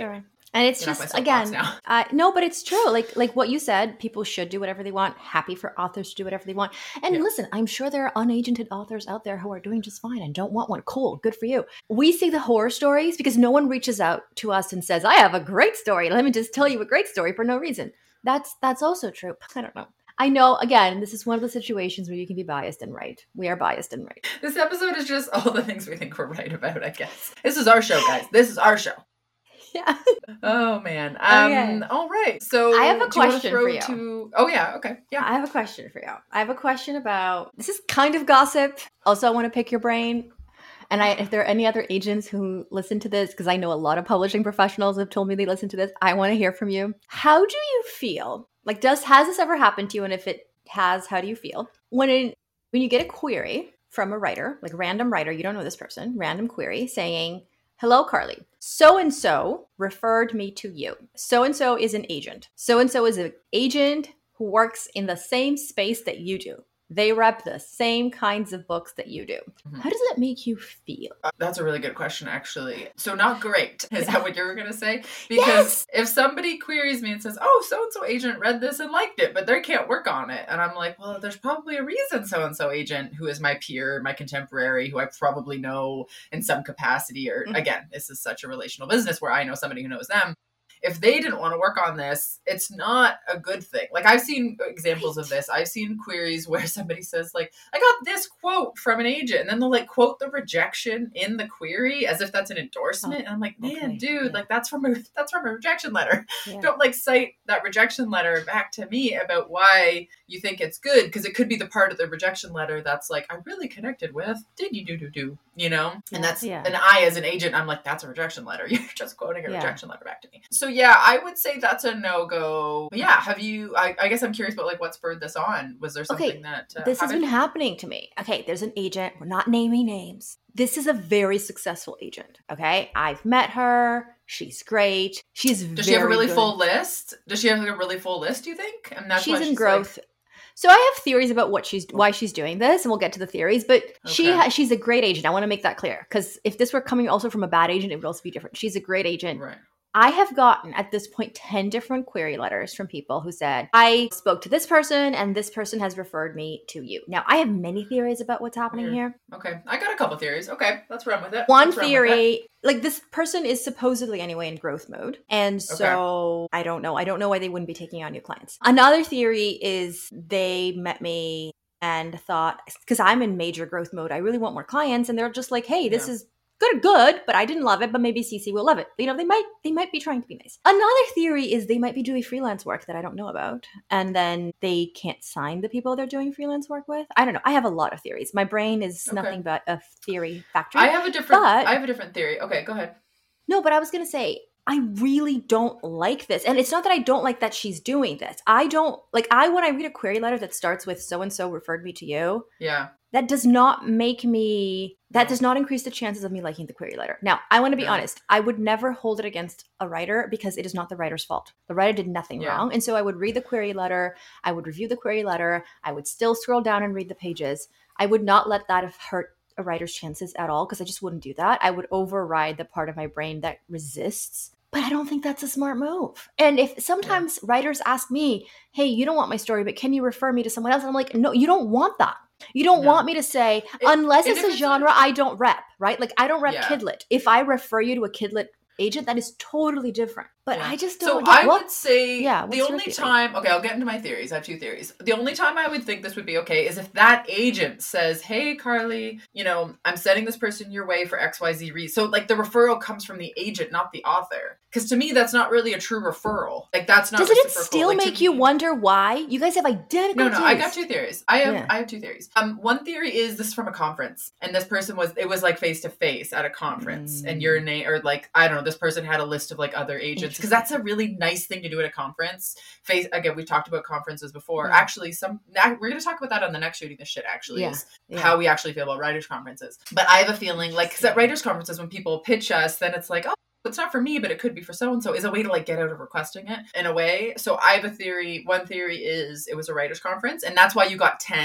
And it's Get off my just, soapbox again, now. uh, no, but it's true. Like like what you said, people should do whatever they want. Happy for authors to do whatever they want. And Yeah. listen, I'm sure there are unagented authors out there who are doing just fine and don't want one. Cool, good for you. We see the horror stories because no one reaches out to us and says, I have a great story. Let me just tell you a great story for no reason. That's that's also true. I don't know. I know, again, this is one of the situations where you can be biased and right. We are biased and right. This episode is just all the things we think we're right about, I guess. This is our show, guys. This is our show. Yeah. Oh, man. Um, Okay. All right. So I have a do you wanna question throw for you. To... Oh, yeah. Okay. Yeah. I have a question for you. I have a question about, this is kind of gossip. Also, I want to pick your brain. And I, if there are any other agents who listen to this, because I know a lot of publishing professionals have told me they listen to this, I want to hear from you. How do you feel? Like, does has this ever happened to you? And if it has, how do you feel when it, when you get a query from a writer, like a random writer, you don't know this person, random query saying, hello, Carly. So-and-so referred me to you. So-and-so is an agent. So-and-so is an agent who works in the same space that you do. They rep the same kinds of books that you do. Mhm. How does that make you feel? Uh, That's a really good question, actually. So not great. Is that what you were going to say? Because Yes! if somebody queries me and says, oh, so-and-so agent read this and liked it, but they can't work on it. And I'm like, well, there's probably a reason so-and-so agent, who is my peer, my contemporary, who I probably know in some capacity, or Mhm. again, this is such a relational business where I know somebody who knows them. If they didn't want to work on this, it's not a good thing. Like, I've seen examples of this. I've seen queries where somebody says, like, I got this quote from an agent, and then they'll, like, quote the rejection in the query as if that's an endorsement. Oh, and I'm like, man, okay, dude, yeah. like, that's from a that's from a rejection letter. Yeah. Don't, like, cite that rejection letter back to me about why you think it's good, because it could be the part of the rejection letter that's like, I really connected with, did you do do do, you know? Yeah, And that's, yeah. and I, as an agent, I'm like, that's a rejection letter. You're just quoting a Yeah. rejection letter back to me. So yeah, I would say that's a no-go. But yeah, have you, I, I guess I'm curious about, like, what spurred this on? Was there something Okay, that uh, This has happened? been happening to me. Okay, there's an agent. We're not naming names. This is a very successful agent. Okay, I've met her. She's great. She's Does very she have a really good. full list? Does she have like a really full list, do you think? And that's She's why in she's growth. like- So I have theories about what she's why she's doing this, and we'll get to the theories. But she Okay. ha- she's a great agent. I want to make that clear, because if this were coming also from a bad agent, it would also be different. She's a great agent. right. I have gotten at this point ten different query letters from people who said, I spoke to this person and this person has referred me to you. Now, I have many theories about what's happening Weird. here. Okay. I got a couple theories. Okay. Let's run with it. One Let's run with it. theory, like this person is supposedly anyway in growth mode. And so I don't know. I don't know why they wouldn't be taking on new clients. Another theory is they met me and thought, because I'm in major growth mode, I really want more clients. And they're just like, hey, this Yeah. is good, good, but I didn't love it, but maybe Cece will love it. You know, they might, they might be trying to be nice. Another theory is they might be doing freelance work that I don't know about. And then they can't sign the people they're doing freelance work with. I don't know. I have a lot of theories. My brain is Okay. nothing but a theory factory. I have a different, But- I have a different theory. Okay. Go ahead. No, but I was going to say, I really don't like this. And it's not that I don't like that she's doing this. I don't, like, I, when I read a query letter that starts with so-and-so referred me to you, Yeah. that does not make me, that does not increase the chances of me liking the query letter. Now, I want to be No. honest. I would never hold it against a writer because it is not the writer's fault. The writer did nothing Yeah. wrong. And so I would read the query letter. I would review the query letter. I would still scroll down and read the pages. I would not let that have hurt a writer's chances at all, because I just wouldn't do that. I would override the part of my brain that resists. But I don't think that's a smart move. And if sometimes writers ask me, hey, you don't want my story, but can you refer me to someone else? And I'm like, no, you don't want that. You don't No. want me to say, unless and it's if a it's genre a- I don't rep, right? Like I don't rep Yeah. Kidlit. If I refer you to a Kidlit agent, that is totally different. But Yeah. I just So don't. I what- would say Yeah, what's the your only theory? time, okay, I'll get into my theories. I have two theories. The only time I would think this would be okay is if that agent says, hey, Carly, you know, I'm sending this person your way for X Y Z reason. So like the referral comes from the agent, not the author. Because to me, that's not really a true referral. Like that's not Doesn't it reciprocal. still Like, to make you me- wonder why? You guys have identical No, no, I got taste. two theories. I have Yeah. I have two theories. Um, one theory is this is from a conference, and this person was it was like face to face at a conference, Mm. and your name or like I don't know, this person had a list of like other agents because that's a really nice thing to do at a conference. Face again, we've talked about conferences before. Yeah. Actually, some we're going to talk about that on the next shooting the shit. Actually, Yeah. is Yeah. how we actually feel about writers' conferences. But I have a feeling like because at writers' conferences when people pitch us, then it's like oh. It's not for me, but it could be for so-and-so is a way to like get out of requesting it in a way. So I have a theory. One theory is it was a writer's conference and that's why you got ten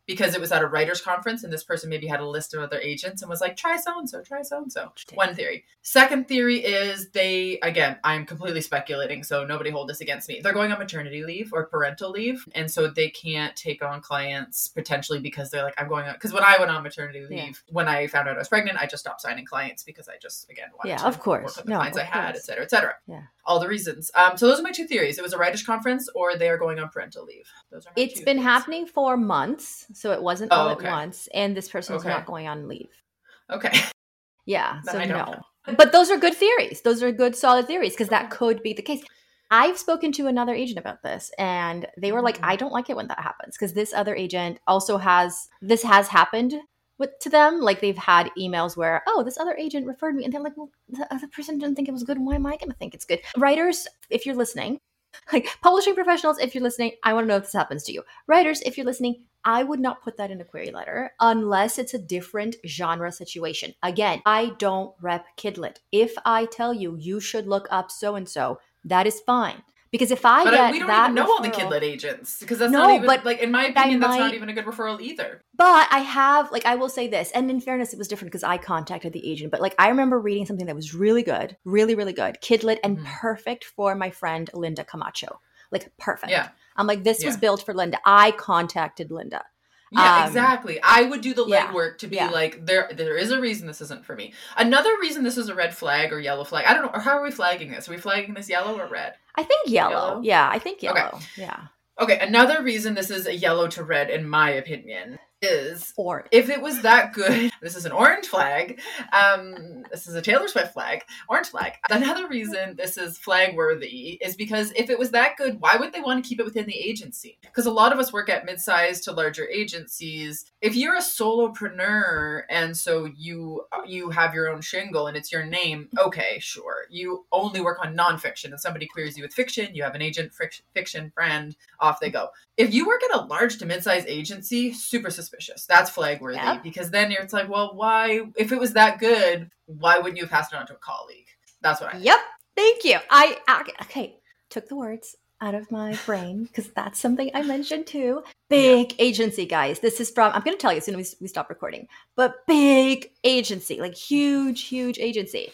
because it was at a writer's conference and this person maybe had a list of other agents and was like, try so-and-so, try so-and-so. One theory. Second theory is they, again, I'm completely speculating, so nobody hold this against me. They're going on maternity leave or parental leave. And so they can't take on clients potentially because they're like, I'm going on, because when I went on maternity leave, yeah. when I found out I was pregnant, I just stopped signing clients because I just, again, wanted yeah, to of course. work with the no, clients I had, course. et cetera, et cetera. Yeah. All the reasons. Um, so those are my two theories. It was a writer's conference or they are going on parental leave. Those are my It's two been theories. happening for months, so it wasn't Oh, all okay. at once, and this person's Okay. not going on leave. Okay. Yeah, Then so I don't no. know. But those are good theories. Those are good, solid theories, because that could be the case. I've spoken to another agent about this, and they were like, Mhm. I don't like it when that happens, because this other agent also has, this has happened with to them. Like, they've had emails where, oh, this other agent referred me, and they're like, well, the other person didn't think it was good. Why am I going to think it's good? Writers, if you're listening, like publishing professionals, if you're listening, I want to know if this happens to you. Writers, if you're listening, I would not put that in a query letter unless it's a different genre situation. Again, I don't rep Kidlit. If I tell you you should look up so-and-so, that is fine. Because if I but get I, we don't that even know referral, all the Kidlit agents because that's No, not even but like in my I opinion that's might- not even a good referral either. But I have, like, I will say this, and in fairness, it was different because I contacted the agent. But like, I remember reading something that was really good, really, really good, Kidlit, and Mhm. perfect for my friend Linda Camacho. Like, perfect. Yeah. I'm like, this was Yeah. built for Linda. I contacted Linda. Yeah, Um, exactly. I would do the yeah, legwork to be yeah. like, there there is a reason this isn't for me. Another reason this is a red flag or yellow flag. I don't know. Or how are we flagging this? Are we flagging this yellow or red? I think yellow. Yellow? Yeah, I think Okay. yellow. Yeah. Okay, another reason this is a yellow to red, in my opinion, is Orange. if it was that good, this is an orange flag. Um, this is a Taylor Swift flag, orange flag. Another reason this is flag worthy is because if it was that good, why would they want to keep it within the agency? Because a lot of us work at mid-sized to larger agencies. If you're a solopreneur and so you you have your own shingle and it's your name, okay, sure. You only work on nonfiction and somebody queries you with fiction, you have an agent, fric- fiction friend, off they go. If you work at a large to mid-sized agency, super suspicious. That's flag worthy Yep. because then it's like, well, why, if it was that good, why wouldn't you have passed it on to a colleague? That's what I think. Yep. Thank you. I, I okay. Took the words out of my brain because that's something I mentioned too. Big yeah. agency, guys. This is from, I'm going to tell you as soon as we, we stop recording, but big agency, like huge, huge agency.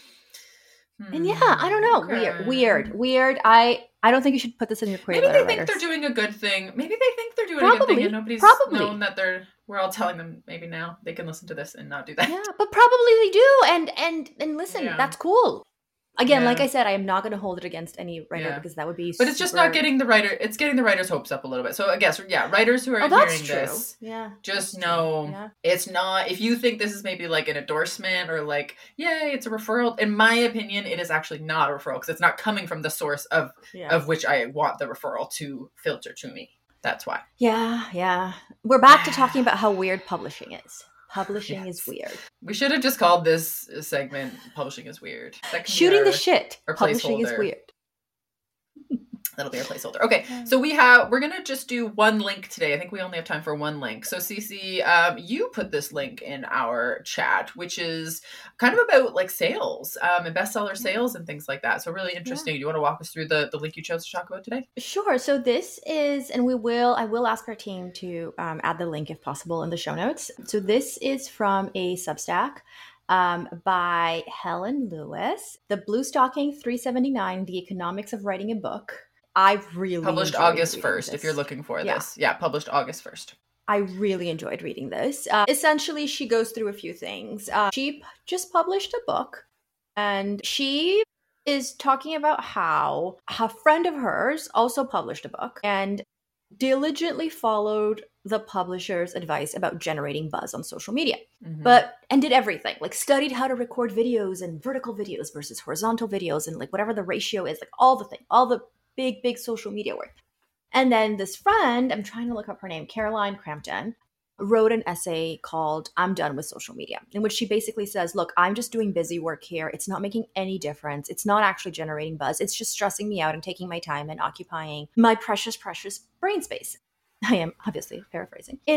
Hmm, and yeah, I don't know. Okay. Weird, weird, weird. I, I don't think you should put this in your query Maybe letter they think writers. they're doing a good thing. Maybe they think they're doing probably, a good thing and nobody's probably. known that they're, we're all telling them maybe now they can listen to this and not do that. Yeah, but probably they do. And, and, and listen, yeah. that's cool. Again, yeah. like I said, I am not going to hold it against any writer yeah. because that would be But it's super... just not getting the writer, it's getting the writer's hopes up a little bit. So I guess, yeah, writers who are oh, hearing true. this, yeah, just know yeah. it's not, if you think this is maybe like an endorsement or like, yay, it's a referral, in my opinion, it is actually not a referral because it's not coming from the source of, yeah. of which I want the referral to filter to me. That's why. Yeah, yeah. We're back to talking about how weird publishing is. Publishing yes. is weird. We should have just called this segment "Publishing is Weird." Shooting our, the shit. Our Publishing is weird. That'll be our placeholder. Okay, so we have, we're going to just do one link today. I think we only have time for one link. So Cece, um, you put this link in our chat, which is kind of about like sales um, and bestseller sales and things like that. So really interesting. Yeah. Do you want to walk us through the, the link you chose to talk about today? Sure. So this is, and we will, I will ask our team to um, add the link if possible in the show notes. So this is from a Substack um, by Helen Lewis, The Blue Stocking three seventy-nine, The Economics of Writing a Book. I really published August first if you're looking for yeah. this. Yeah, published August first. I really enjoyed reading this. Uh, essentially, she goes through a few things. Uh, she p- just published a book, and she is talking about how a friend of hers also published a book and diligently followed the publisher's advice about generating buzz on social media, mm-hmm. but and did everything, like studied how to record videos and vertical videos versus horizontal videos and like whatever the ratio is, like all the thing, all the big, big social media work. And then this friend, I'm trying to look up her name, Caroline Crampton, wrote an essay called I'm Done with Social Media, in which she basically says, look, I'm just doing busy work here. It's not making any difference. It's not actually generating buzz. It's just stressing me out and taking my time and occupying my precious, precious brain space. I am obviously paraphrasing. And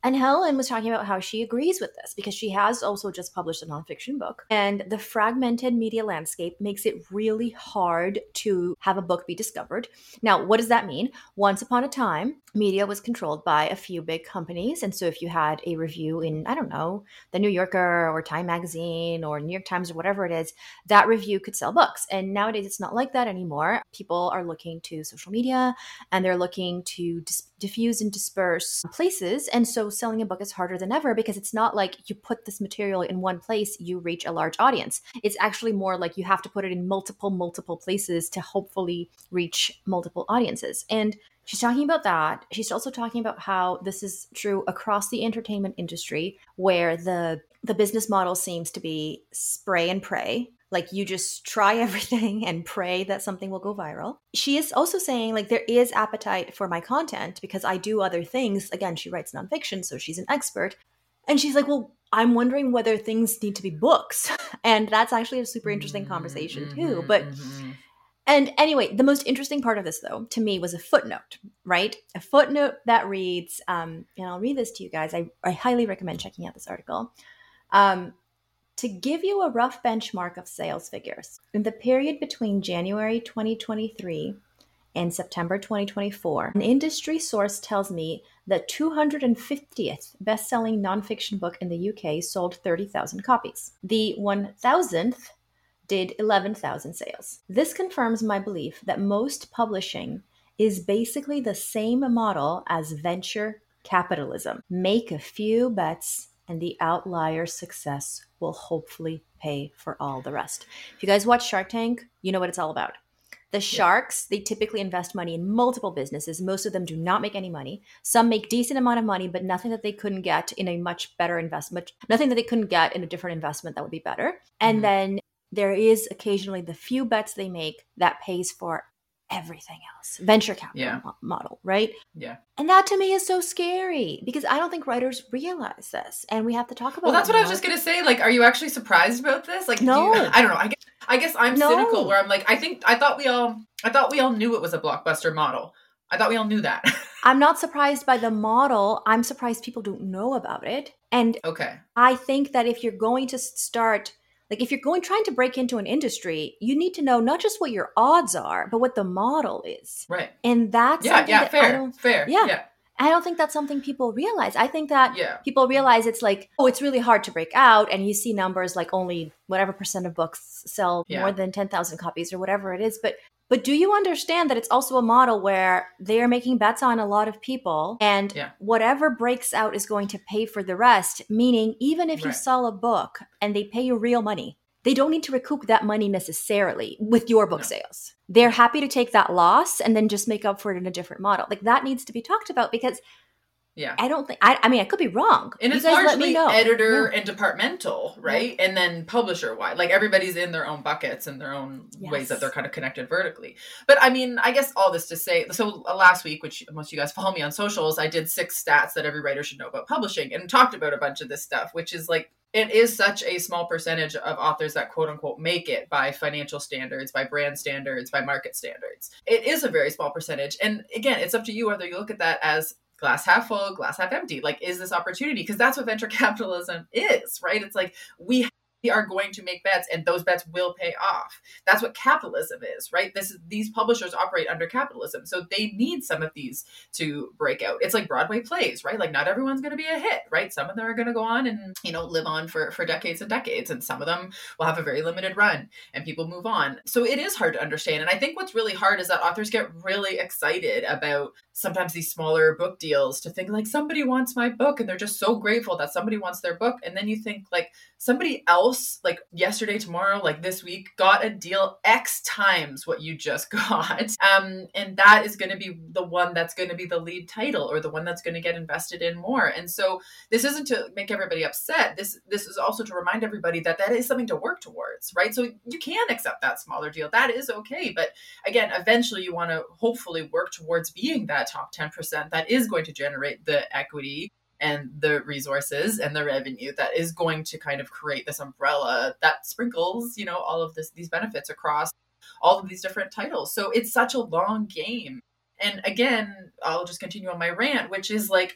And Helen was talking about how she agrees with this because she has also just published a nonfiction book. And the fragmented media landscape makes it really hard to have a book be discovered. Now, what does that mean? Once upon a time, media was controlled by a few big companies. And so if you had a review in, I don't know, the New Yorker or Time Magazine or New York Times or whatever it is, that review could sell books. And nowadays it's not like that anymore. People are looking to social media and they're looking to dis- diffuse and disperse places. And so selling a book is harder than ever because it's not like you put this material in one place, you reach a large audience. It's actually more like you have to put it in multiple, multiple places to hopefully reach multiple audiences. And she's talking about that. She's also talking about how this is true across the entertainment industry, where the the business model seems to be spray and pray. Like you just try everything and pray that something will go viral. She is also saying like there is appetite for my content because I do other things. Again, she writes nonfiction, so she's an expert. And she's like, well, I'm wondering whether things need to be books. And that's actually a super interesting conversation too. Mm-hmm, But mm-hmm. And anyway, the most interesting part of this, though, to me was a footnote, right? A footnote that reads, um, and I'll read this to you guys. I, I highly recommend checking out this article. Um, to give you a rough benchmark of sales figures, in the period between January twenty twenty-three and September twenty twenty-four, an industry source tells me the two hundred fiftieth best-selling nonfiction book in the U K sold thirty thousand copies. The one thousandth did eleven thousand sales. This confirms my belief that most publishing is basically the same model as venture capitalism. Make a few bets and the outlier success will hopefully pay for all the rest. If you guys watch Shark Tank, you know what it's all about. The sharks, they typically invest money in multiple businesses. Most of them do not make any money. Some make decent amount of money, but nothing that they couldn't get in a much better investment, nothing that they couldn't get in a different investment that would be better. And Mhm. then there is occasionally the few bets they make that pays for everything else. Venture capital Yeah. mo- model, right? Yeah. And that to me is so scary because I don't think writers realize this, and we have to talk about Well, that's it what I was more. just gonna say. Like, are you actually surprised about this? Like, do No. you, I don't know. I guess, I guess I'm No. cynical, where I'm like, I think I thought we all, I thought we all knew it was a blockbuster model. I thought we all knew that. I'm not surprised by the model. I'm surprised people don't know about it. And Okay. I think that if you're going to start, like if you're going trying to break into an industry, you need to know not just what your odds are, but what the model is. Right. And that's Yeah. something Yeah. that I Fair. don't, Fair. Yeah. Yeah. I don't think that's something people realize. I think that Yeah. people realize it's like, oh, it's really hard to break out. And you see numbers like only whatever percent of books sell Yeah. more than ten thousand copies or whatever it is. But but do you understand that it's also a model where they are making bets on a lot of people and Yeah. whatever breaks out is going to pay for the rest? Meaning, even if you Right. sell a book and they pay you real money, they don't need to recoup that money necessarily with your book No. sales. They're happy to take that loss and then just make up for it in a different model. Like that needs to be talked about because Yeah. I don't think, I, I mean, I could be wrong. And You it's guys let me largely know. editor Yeah. and departmental, right? And then publisher wide. Like everybody's in their own buckets and their own Yes. ways that they're kind of connected vertically. But I mean, I guess all this to say, so uh, last week, which most of you guys follow me on socials, I did six stats that every writer should know about publishing and talked about a bunch of this stuff, which is like, it is such a small percentage of authors that quote unquote make it by financial standards, by brand standards, by market standards. It is a very small percentage. And again, it's up to you whether you look at that as glass half full, glass half empty. Like, is this opportunity? Because that's what venture capitalism is, right? It's like we are going to make bets and those bets will pay off. That's what capitalism is, right? This is, these publishers operate under capitalism. So they need some of these to break out. It's like Broadway plays, right? Like not everyone's going to be a hit, right? Some of them are going to go on and, you know, live on for, for decades and decades. And some of them will have a very limited run and people move on. So it is hard to understand. And I think what's really hard is that authors get really excited about sometimes these smaller book deals to think like somebody wants my book and they're just so grateful that somebody wants their book. And then you think like somebody else, like yesterday, tomorrow, like this week, got a deal X times what you just got. Um, and that is going to be the one that's going to be the lead title or the one that's going to get invested in more. And so this isn't to make everybody upset. This, this is also to remind everybody that that is something to work towards, right? So you can accept that smaller deal. That is okay. But again, eventually you want to hopefully work towards being that top ten percent that is going to generate the equity and the resources and the revenue that is going to kind of create this umbrella that sprinkles, you know, all of this, these benefits across all of these different titles. So it's such a long game. And again, I'll just continue on my rant, which is like,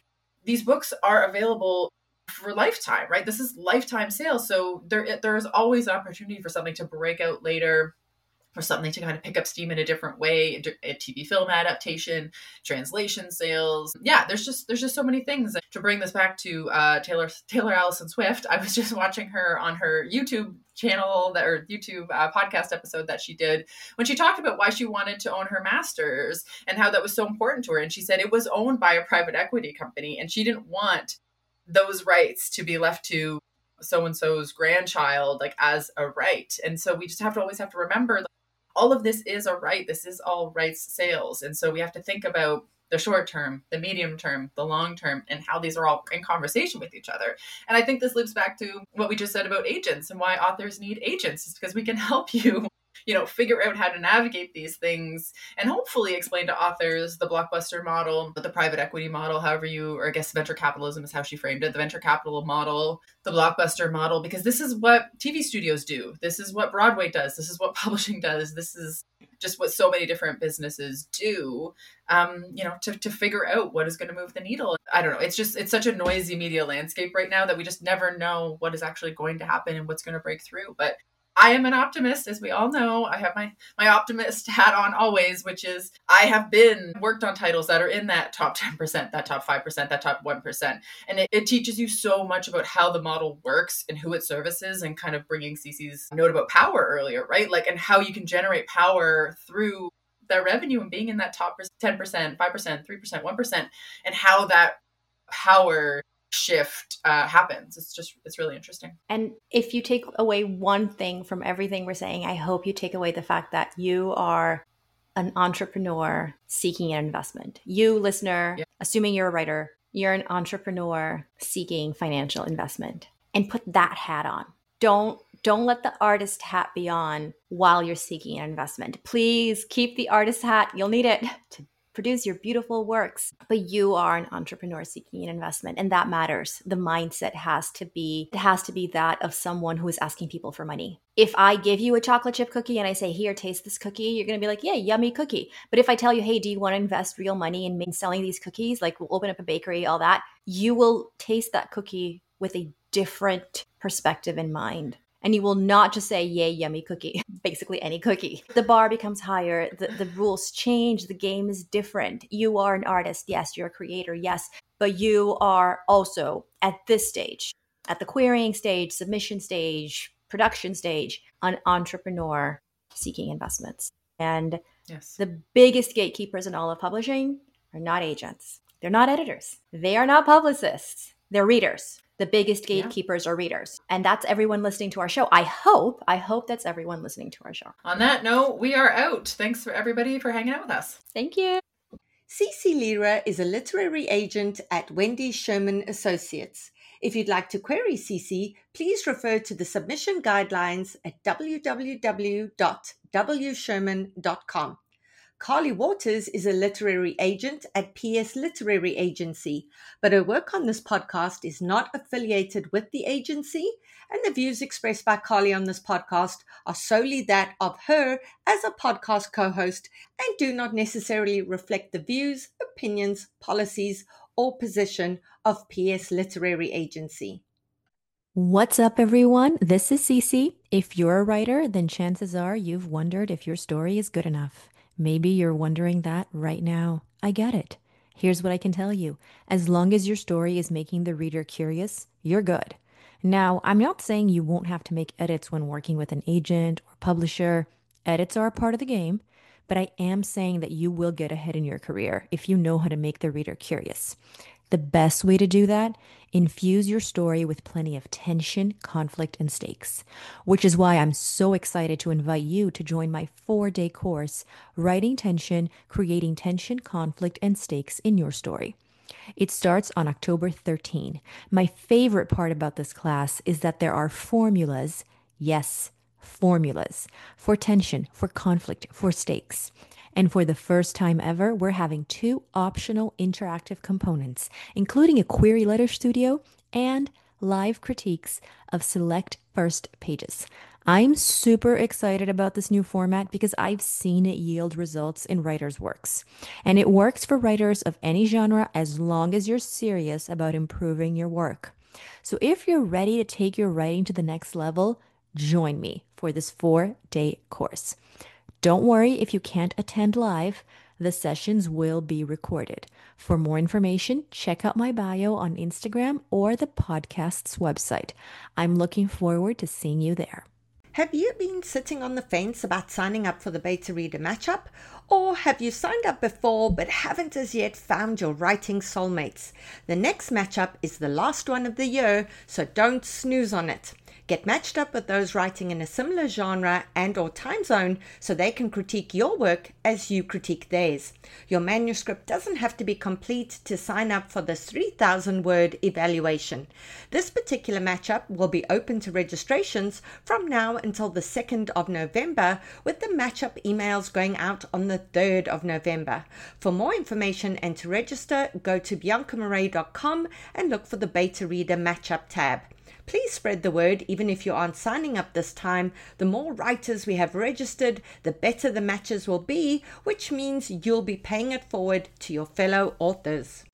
these books are available for lifetime, right? This is lifetime sales. So there, there's always an opportunity for something to break out later, or something to kind of pick up steam in a different way, a T V film adaptation, translation sales. Yeah, there's just there's just so many things. To bring this back to uh, Taylor Taylor Allison Swift, I was just watching her on her YouTube channel, that or YouTube uh, podcast episode that she did, when she talked about why she wanted to own her masters and how that was so important to her. And she said it was owned by a private equity company, and she didn't want those rights to be left to so-and-so's grandchild, like as a right. And so we just have to always have to remember, all of this is a right. This is all rights sales. And so we have to think about the short term, the medium term, the long term, and how these are all in conversation with each other. And I think this loops back to what we just said about agents and why authors need agents, is because we can help you, you know, figure out how to navigate these things and hopefully explain to authors the blockbuster model, the private equity model, however you, or I guess venture capitalism is how she framed it, the venture capital model, the blockbuster model, because this is what T V studios do. This is what Broadway does. This is what publishing does. This is just what so many different businesses do, um, you know, to, to figure out what is going to move the needle. I don't know. It's just, it's such a noisy media landscape right now that we just never know what is actually going to happen and what's going to break through. But I am an optimist, as we all know. I have my, my optimist hat on always, which is I have been worked on titles that are in that top ten percent, that top five percent, that top one percent. And it, it teaches you so much about how the model works and who it services, and kind of bringing Cece's note about power earlier, right? Like, and how you can generate power through that revenue and being in that top ten percent, five percent, three percent, one percent, and how that power shift uh, happens. It's just, it's really interesting. And if you take away one thing from everything we're saying, I hope you take away the fact that you are an entrepreneur seeking an investment. You, listener, yeah. assuming you're a writer, you're an entrepreneur seeking financial investment, and put that hat on. Don't Don't let the artist hat be on while you're seeking an investment. Please keep the artist hat. You'll need it to produce your beautiful works. But you are an entrepreneur seeking an investment, and that matters. The mindset has to be, it has to be that of someone who is asking people for money. If I give you a chocolate chip cookie and I say, here, taste this cookie, you're going to be like, yeah, yummy cookie. But if I tell you, hey, do you want to invest real money in selling these cookies? Like, we'll open up a bakery, all that. You will taste that cookie with a different perspective in mind. And you will not just say, yay, yummy cookie, basically any cookie. The bar becomes higher. The, the rules change. The game is different. You are an artist. Yes, you're a creator. Yes. But you are also at this stage, at the querying stage, submission stage, production stage, an entrepreneur seeking investments. And yes. The biggest gatekeepers in all of publishing are not agents. They're not editors. They are not publicists. They're readers. The biggest gatekeepers yeah. are readers. And that's everyone listening to our show. I hope, I hope that's everyone listening to our show. On that note, we are out. Thanks for everybody for hanging out with us. Thank you. Cece Lyra is a literary agent at Wendy Sherman Associates. If you'd like to query Cece, please refer to the submission guidelines at w w w dot w sherman dot com. Carly Waters is a literary agent at P S Literary Agency, but her work on this podcast is not affiliated with the agency, and the views expressed by Carly on this podcast are solely that of her as a podcast co-host and do not necessarily reflect the views, opinions, policies, or position of P S Literary Agency. What's up, everyone? This is Cece. If you're a writer, then chances are you've wondered if your story is good enough. Maybe you're wondering that right now. I get it. Here's what I can tell you. As long as your story is making the reader curious, you're good. Now, I'm not saying you won't have to make edits when working with an agent or publisher. Edits are a part of the game, but I am saying that you will get ahead in your career if you know how to make the reader curious. The best way to do that, infuse your story with plenty of tension, conflict, and stakes, which is why I'm so excited to invite you to join my four-day course, Writing Tension, Creating Tension, Conflict, and Stakes in Your Story. It starts on October thirteenth. My favorite part about this class is that there are formulas, yes, formulas, for tension, for conflict, for stakes. And for the first time ever, we're having two optional interactive components, including a query letter studio and live critiques of select first pages. I'm super excited about this new format because I've seen it yield results in writers' works. And it works for writers of any genre as long as you're serious about improving your work. So if you're ready to take your writing to the next level, join me for this four day course. Don't worry if you can't attend live, the sessions will be recorded. For more information, check out my bio on Instagram or the podcast's website. I'm looking forward to seeing you there. Have you been sitting on the fence about signing up for the Beta Reader Matchup? Or have you signed up before but haven't as yet found your writing soulmates? The next matchup is the last one of the year, so don't snooze on it. Get matched up with those writing in a similar genre and or time zone so they can critique your work as you critique theirs. Your manuscript doesn't have to be complete to sign up for this three thousand word evaluation. This particular matchup will be open to registrations from now until the second of November, with the matchup emails going out on the third of November. For more information and to register, go to bianca marais dot com and look for the Beta Reader Matchup tab. Please spread the word even if you aren't signing up this time. The more writers we have registered, the better the matches will be, which means you'll be paying it forward to your fellow authors.